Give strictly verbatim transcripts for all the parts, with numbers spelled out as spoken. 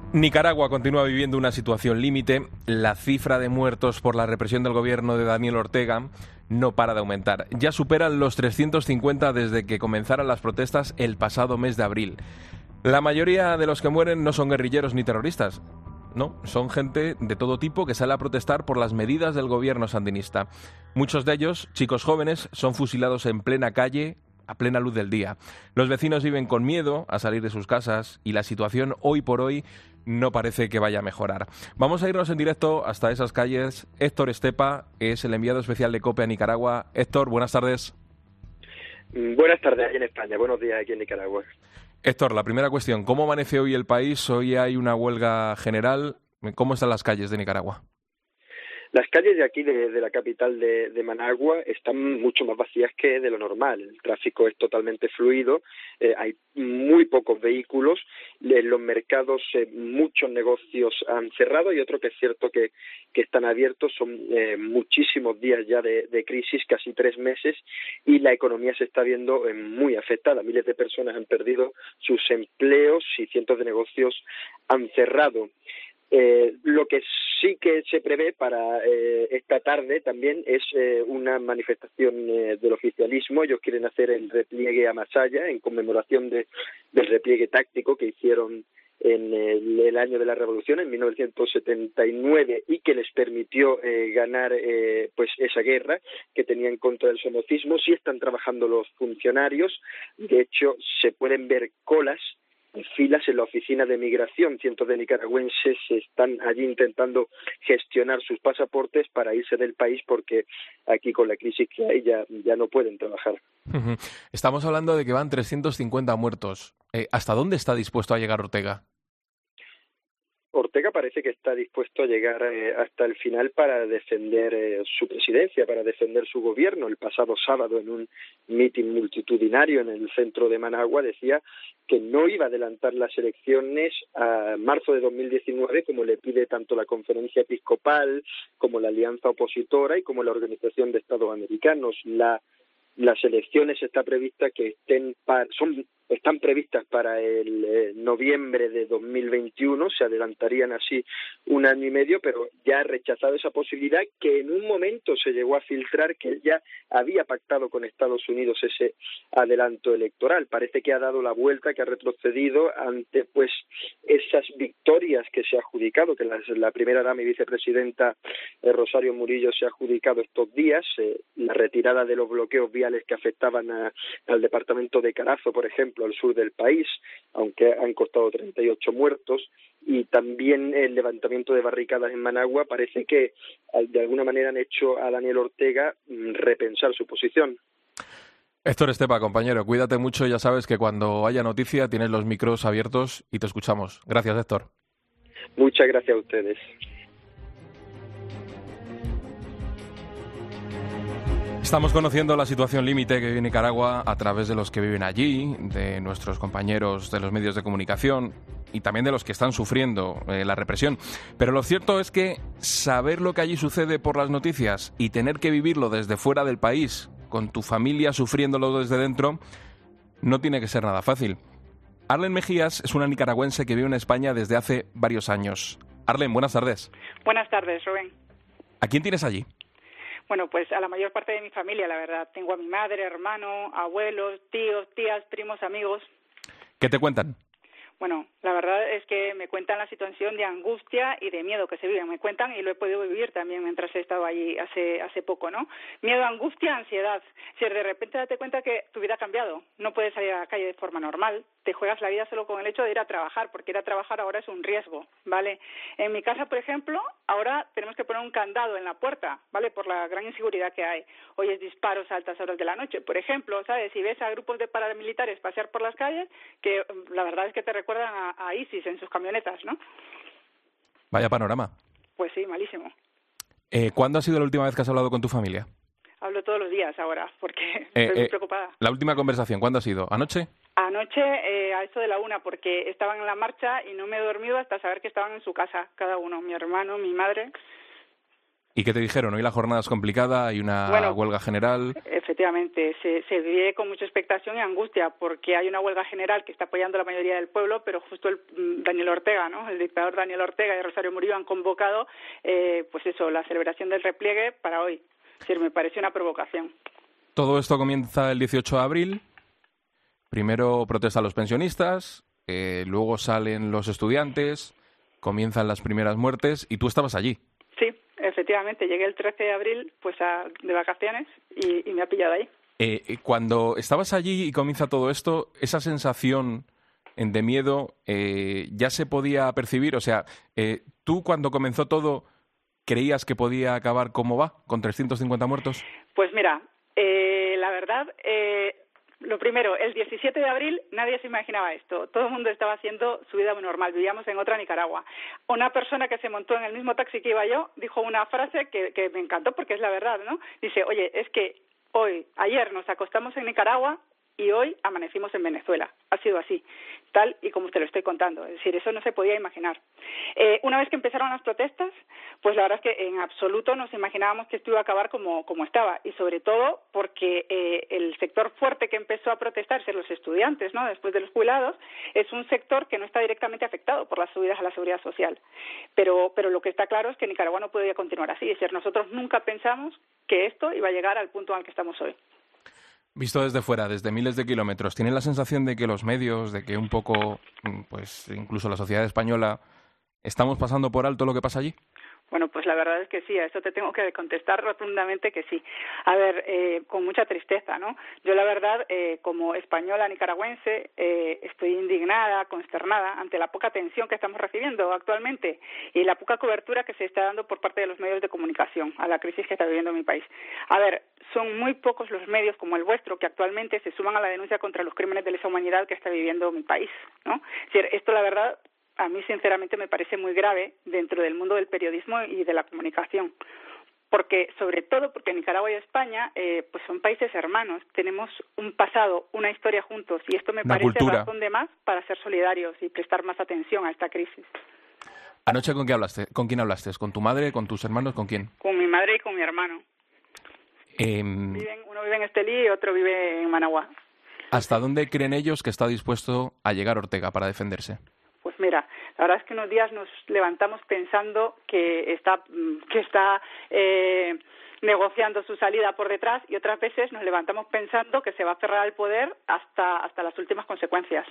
Nicaragua continúa viviendo una situación límite. La cifra de muertos por la represión del gobierno de Daniel Ortega no para de aumentar. Ya superan los trescientos cincuenta desde que comenzaron las protestas el pasado mes de abril. La mayoría de los que mueren no son guerrilleros ni terroristas. No, son gente de todo tipo que sale a protestar por las medidas del gobierno sandinista. Muchos de ellos, chicos jóvenes, son fusilados en plena calle, a plena luz del día. Los vecinos viven con miedo a salir de sus casas y la situación hoy por hoy no parece que vaya a mejorar. Vamos a irnos en directo hasta esas calles. Héctor Estepa es el enviado especial de COPE a Nicaragua. Héctor, buenas tardes. Buenas tardes aquí en España, buenos días aquí en Nicaragua. Héctor, la primera cuestión, ¿cómo amanece hoy el país? Hoy hay una huelga general. ¿Cómo están las calles de Nicaragua? Las calles de aquí, de, de la capital de, de Managua, están mucho más vacías que de lo normal. El tráfico es totalmente fluido, eh, hay muy pocos vehículos, en los mercados eh, muchos negocios han cerrado y otro que es cierto que, que están abiertos. Son eh, muchísimos días ya de, de crisis, casi tres meses, y la economía se está viendo eh, muy afectada. Miles de personas han perdido sus empleos y cientos de negocios han cerrado. Eh, lo que sí que se prevé para eh, esta tarde también es eh, una manifestación eh, del oficialismo. Ellos quieren hacer el repliegue a Masaya en conmemoración de, del repliegue táctico que hicieron en el, el año de la Revolución, en mil novecientos setenta y nueve, y que les permitió eh, ganar eh, pues esa guerra que tenían contra el somocismo. Sí están trabajando los funcionarios, de hecho se pueden ver colas, filas en la oficina de migración. Cientos de nicaragüenses están allí intentando gestionar sus pasaportes para irse del país porque aquí con la crisis que hay ya, ya no pueden trabajar. Estamos hablando de que van trescientos cincuenta muertos. Eh, ¿Hasta dónde está dispuesto a llegar Ortega? Ortega parece que está dispuesto a llegar eh, hasta el final para defender eh, su presidencia, para defender su gobierno. El pasado sábado, en un mitin multitudinario en el centro de Managua, decía que no iba a adelantar las elecciones a marzo de dos mil diecinueve, como le pide tanto la Conferencia Episcopal, como la Alianza Opositora y como la Organización de Estados Americanos. La Las elecciones está prevista que estén para, son están previstas para el eh, noviembre de dos mil veintiuno, se adelantarían así un año y medio, pero ya ha rechazado esa posibilidad, que en un momento se llegó a filtrar que él ya había pactado con Estados Unidos ese adelanto electoral. Parece que ha dado la vuelta, que ha retrocedido ante pues esas victorias que se ha adjudicado, que la, la primera dama y vicepresidenta eh, Rosario Murillo se ha adjudicado estos días, eh, la retirada de los bloqueos viales que afectaban a, al departamento de Carazo, por ejemplo, al sur del país, aunque han costado treinta y ocho muertos, y también el levantamiento de barricadas en Managua. Parece que de alguna manera han hecho a Daniel Ortega repensar su posición. Héctor Estepa, compañero, cuídate mucho. Ya sabes que cuando haya noticia tienes los micros abiertos y te escuchamos. Gracias, Héctor. Muchas gracias a ustedes. Estamos conociendo la situación límite que vive Nicaragua a través de los que viven allí, de nuestros compañeros de los medios de comunicación y también de los que están sufriendo eh, la represión. Pero lo cierto es que saber lo que allí sucede por las noticias y tener que vivirlo desde fuera del país, con tu familia sufriéndolo desde dentro, no tiene que ser nada fácil. Arlen Mejías es una nicaragüense que vive en España desde hace varios años. Arlen, buenas tardes. Buenas tardes, Rubén. ¿A quién tienes allí? Bueno, pues a la mayor parte de mi familia, la verdad. Tengo a mi madre, hermano, abuelos, tíos, tías, primos, amigos. ¿Qué te cuentan? Bueno, la verdad es que me cuentan la situación de angustia y de miedo que se vive. Me cuentan, y lo he podido vivir también mientras he estado allí hace hace poco, ¿no? Miedo, angustia, ansiedad. Si de repente date cuenta que tu vida ha cambiado, no puedes salir a la calle de forma normal, te juegas la vida solo con el hecho de ir a trabajar, porque ir a trabajar ahora es un riesgo, ¿vale? En mi casa, por ejemplo, ahora tenemos que poner un candado en la puerta, ¿vale? Por la gran inseguridad que hay. Oyes disparos a altas horas de la noche, por ejemplo, ¿sabes? Si ves a grupos de paramilitares pasear por las calles, que la verdad es que te recuerdan a, a ISIS en sus camionetas, ¿no? Vaya panorama. Pues sí, malísimo. Eh, ¿Cuándo ha sido la última vez que has hablado con tu familia? Hablo todos los días ahora, porque eh, estoy eh, muy preocupada. La última conversación, ¿cuándo ha sido? ¿Anoche? Anoche, eh, a eso de la una, porque estaban en la marcha y no me he dormido hasta saber que estaban en su casa, cada uno, mi hermano, mi madre. ¿Y qué te dijeron? Hoy la jornada es complicada, hay una bueno, huelga general. Efectivamente, se, se vive con mucha expectación y angustia porque hay una huelga general que está apoyando la mayoría del pueblo, pero justo el Daniel Ortega, ¿no? El dictador Daniel Ortega y Rosario Murillo han convocado, eh, pues eso, la celebración del repliegue para hoy. Es decir, me parece una provocación. Todo esto comienza el dieciocho de abril. Primero protestan los pensionistas, eh, luego salen los estudiantes, comienzan las primeras muertes y tú estabas allí. Sí, efectivamente, llegué el trece de abril pues a, de vacaciones y, y me ha pillado ahí. Eh, cuando estabas allí y comienza todo esto, esa sensación de miedo eh, ya se podía percibir. O sea, eh, tú cuando comenzó todo, ¿creías que podía acabar como va, con trescientos cincuenta muertos? Pues mira, eh, la verdad... Eh, Lo primero, el diecisiete de abril nadie se imaginaba esto. Todo el mundo estaba haciendo su vida muy normal. Vivíamos en otra Nicaragua. Una persona que se montó en el mismo taxi que iba yo dijo una frase que, que me encantó porque es la verdad, ¿no? Dice, oye, es que hoy, ayer nos acostamos en Nicaragua y hoy amanecimos en Venezuela. Ha sido así, tal y como te lo estoy contando. Es decir, eso no se podía imaginar. Eh, una vez que empezaron las protestas, pues la verdad es que en absoluto nos imaginábamos que esto iba a acabar como, como estaba. Y sobre todo porque eh, el sector fuerte que empezó a protestarse, los estudiantes, ¿no? Después de los jubilados, es un sector que no está directamente afectado por las subidas a la seguridad social. Pero, pero lo que está claro es que Nicaragua no podía continuar así. Es decir, nosotros nunca pensamos que esto iba a llegar al punto al que estamos hoy. Visto desde fuera, desde miles de kilómetros, ¿tienen la sensación de que los medios, de que un poco, pues incluso la sociedad española, estamos pasando por alto lo que pasa allí? Bueno, pues la verdad es que sí, a eso te tengo que contestar rotundamente que sí. A ver, eh, con mucha tristeza, ¿no? Yo la verdad, eh, como española nicaragüense, eh, estoy indignada, consternada ante la poca atención que estamos recibiendo actualmente y la poca cobertura que se está dando por parte de los medios de comunicación a la crisis que está viviendo mi país. A ver, son muy pocos los medios como el vuestro que actualmente se suman a la denuncia contra los crímenes de lesa humanidad que está viviendo mi país, ¿no? Es decir, esto la verdad... a mí sinceramente me parece muy grave dentro del mundo del periodismo y de la comunicación, porque sobre todo porque Nicaragua y España eh, pues son países hermanos, tenemos un pasado, una historia juntos y esto me una parece cultura. razón de más para ser solidarios y prestar más atención a esta crisis. ¿Anoche con quién hablaste? ¿Con quién hablaste? ¿Con tu madre, con tus hermanos, con quién? Con mi madre y con mi hermano. Eh, Viven, uno vive en Estelí y otro vive en Managua. ¿Hasta dónde creen ellos que está dispuesto a llegar Ortega para defenderse? Pues mira, la verdad es que unos días nos levantamos pensando que está, que está eh, negociando su salida por detrás y otras veces nos levantamos pensando que se va a aferrar al poder hasta, hasta las últimas consecuencias.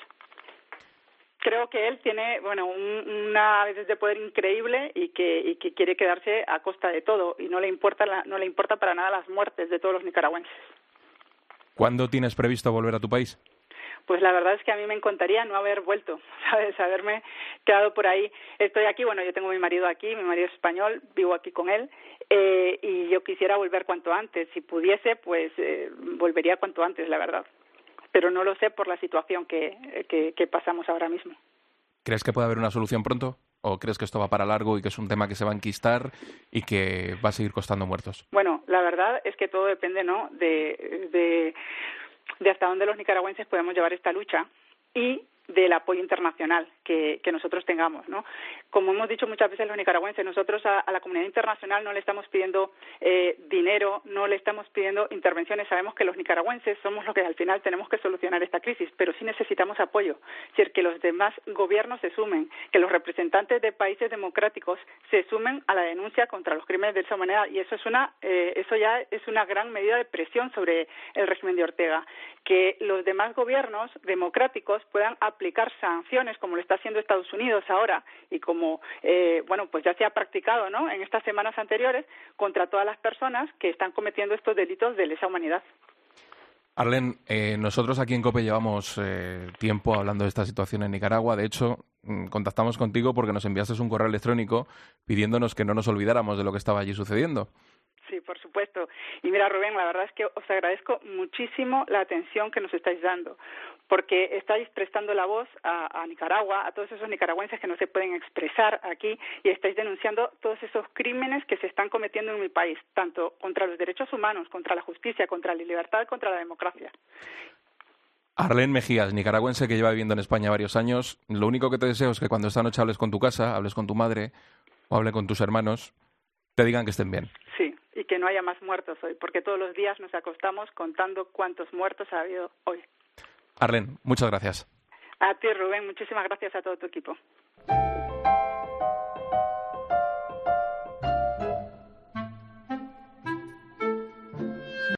Creo que él tiene, bueno, un, una veces de poder increíble y que, y que quiere quedarse a costa de todo y no le importa, la, no le importa para nada las muertes de todos los nicaragüenses. ¿Cuándo tienes previsto volver a tu país? Pues la verdad es que a mí me encantaría no haber vuelto, ¿sabes? Haberme quedado por ahí. Estoy aquí, bueno, yo tengo mi marido aquí, mi marido es español, vivo aquí con él, eh, y yo quisiera volver cuanto antes. Si pudiese, pues eh, volvería cuanto antes, la verdad. Pero no lo sé por la situación que, que, que pasamos ahora mismo. ¿Crees que puede haber una solución pronto? ¿O crees que esto va para largo y que es un tema que se va a enquistar y que va a seguir costando muertos? Bueno, la verdad es que todo depende, ¿no?, de... de de hasta dónde los nicaragüenses podemos llevar esta lucha y del apoyo internacional que, que nosotros tengamos, ¿no? Como hemos dicho muchas veces los nicaragüenses, nosotros a, a la comunidad internacional no le estamos pidiendo eh, dinero, no le estamos pidiendo intervenciones. Sabemos que los nicaragüenses somos los que al final tenemos que solucionar esta crisis, pero sí necesitamos apoyo. Es decir, que los demás gobiernos se sumen, que los representantes de países democráticos se sumen a la denuncia contra los crímenes de lesa humanidad, y eso es una, eh, eso ya es una gran medida de presión sobre el régimen de Ortega. Que los demás gobiernos democráticos puedan aplicar sanciones como lo está haciendo Estados Unidos ahora y como eh, bueno pues ya se ha practicado, ¿no?, en estas semanas anteriores contra todas las personas que están cometiendo estos delitos de lesa humanidad. Arlene, eh, nosotros aquí en COPE llevamos eh, tiempo hablando de esta situación en Nicaragua. De hecho, mm, contactamos contigo porque nos enviaste un correo electrónico pidiéndonos que no nos olvidáramos de lo que estaba allí sucediendo. Sí, por supuesto. Y mira, Rubén, la verdad es que os agradezco muchísimo la atención que nos estáis dando, porque estáis prestando la voz a, a Nicaragua, a todos esos nicaragüenses que no se pueden expresar aquí, y estáis denunciando todos esos crímenes que se están cometiendo en mi país, tanto contra los derechos humanos, contra la justicia, contra la libertad, contra la democracia. Arlene Mejías, nicaragüense que lleva viviendo en España varios años, lo único que te deseo es que cuando esta noche hables con tu casa, hables con tu madre o hables con tus hermanos, te digan que estén bien. Sí, y que no haya más muertos hoy, porque todos los días nos acostamos contando cuántos muertos ha habido hoy. Arlene, muchas gracias. A ti, Rubén, muchísimas gracias a todo tu equipo.